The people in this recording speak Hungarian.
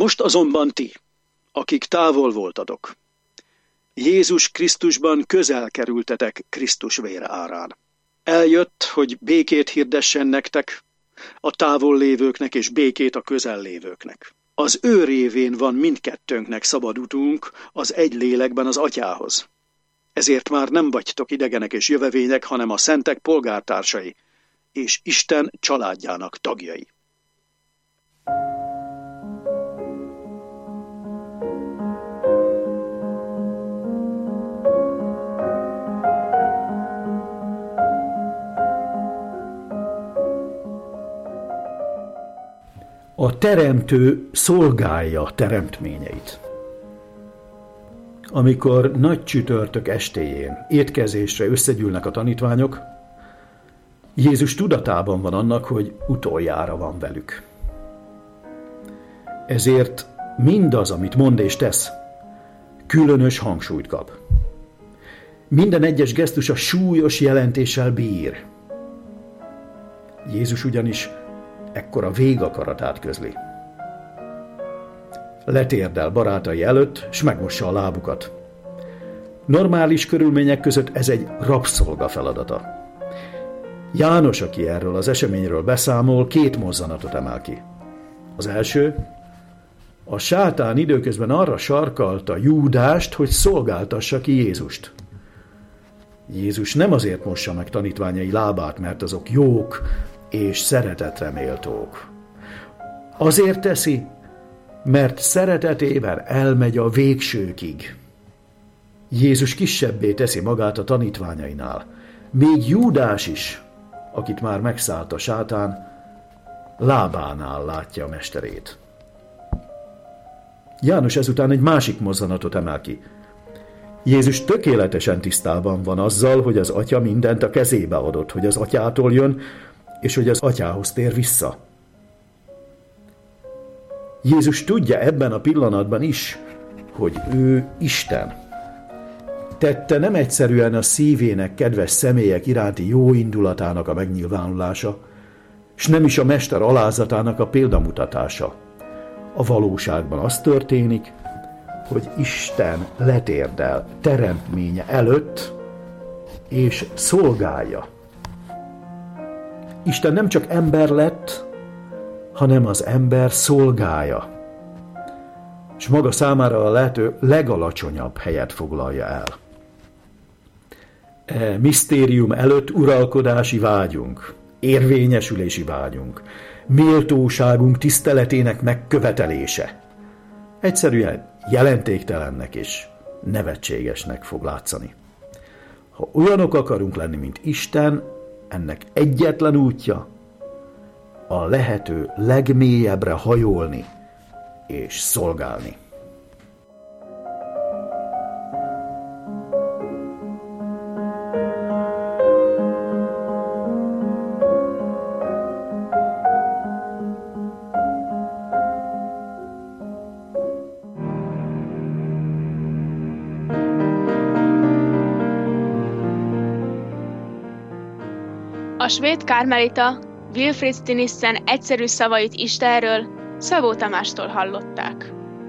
Most azonban ti, akik távol voltatok, Jézus Krisztusban közel kerültetek Krisztus vére árán. Eljött, hogy békét hirdessen nektek, a távol lévőknek és békét a közel lévőknek. Az ő révén van mindkettőnknek szabad utunk az egy lélekben az Atyához. Ezért már nem vagytok idegenek és jövevények, hanem a szentek polgártársai, és Isten családjának tagjai. A teremtő szolgálja teremtményeit. Amikor nagy csütörtök estéjén étkezésre összegyűlnek a tanítványok, Jézus tudatában van annak, hogy utoljára van velük. Ezért mindaz, amit mond és tesz, különös hangsúlyt kap. Minden egyes gesztusa súlyos jelentéssel bír. Jézus ugyanis ekkor a végakaratát közli. Letérdel barátai előtt, s megmossa a lábukat. Normális körülmények között ez egy rabszolga feladata. János, aki erről az eseményről beszámol, 2 mozzanatot emel ki. Az első, a sátán időközben arra sarkalta Júdást, hogy szolgáltassa ki Jézust. Jézus nem azért mossa meg tanítványai lábát, mert azok jók és szeretetre méltók. Azért teszi, mert szeretetében elmegy a végsőkig. Jézus kisebbé teszi magát a tanítványainál. Még Júdás is, akit már megszállt a sátán, lábánál látja a mesterét. János ezután egy másik mozzanatot emel ki. Jézus tökéletesen tisztában van azzal, hogy az Atya mindent a kezébe adott, hogy az Atyától jön, és hogy az Atyához tér vissza. Jézus tudja ebben a pillanatban is, hogy ő Isten. Tette nem egyszerűen a szívének kedves személyek iránti jó indulatának a megnyilvánulása, s nem is a mester alázatának a példamutatása. A valóságban az történik, hogy Isten letérdel teremtménye előtt, és szolgálja. Isten nem csak ember lett, hanem az ember szolgája, és maga számára a lehető legalacsonyabb helyet foglalja el. E misztérium előtt uralkodási vágyunk, érvényesülési vágyunk, méltóságunk tiszteletének megkövetelése egyszerűen jelentéktelennek és nevetségesnek fog látszani. Ha olyanok akarunk lenni, mint Isten, ennek egyetlen útja a lehető legmélyebbre hajolni és szolgálni. A svéd karmelita Wilfrid Stinissen egyszerű szavait Istenről Szabó Tamástól hallották.